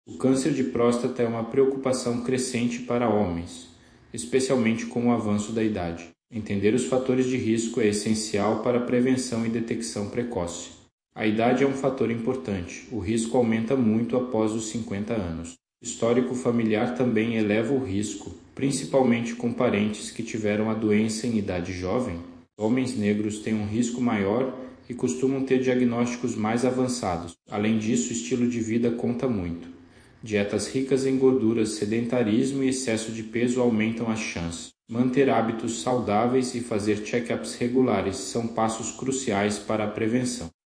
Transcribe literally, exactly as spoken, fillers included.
O câncer de próstata é uma preocupação crescente para homens, especialmente com o avanço da idade. Entender os fatores de risco é essencial para a prevenção e detecção precoce. A idade é um fator importante. O risco aumenta muito após os cinquenta anos. Histórico familiar também eleva o risco, principalmente com parentes que tiveram a doença em idade jovem. Homens negros têm um risco maior e costumam ter diagnósticos mais avançados. Além disso, o estilo de vida conta muito. Dietas ricas em gorduras, sedentarismo e excesso de peso aumentam as chances. Manter hábitos saudáveis e fazer check-ups regulares são passos cruciais para a prevenção.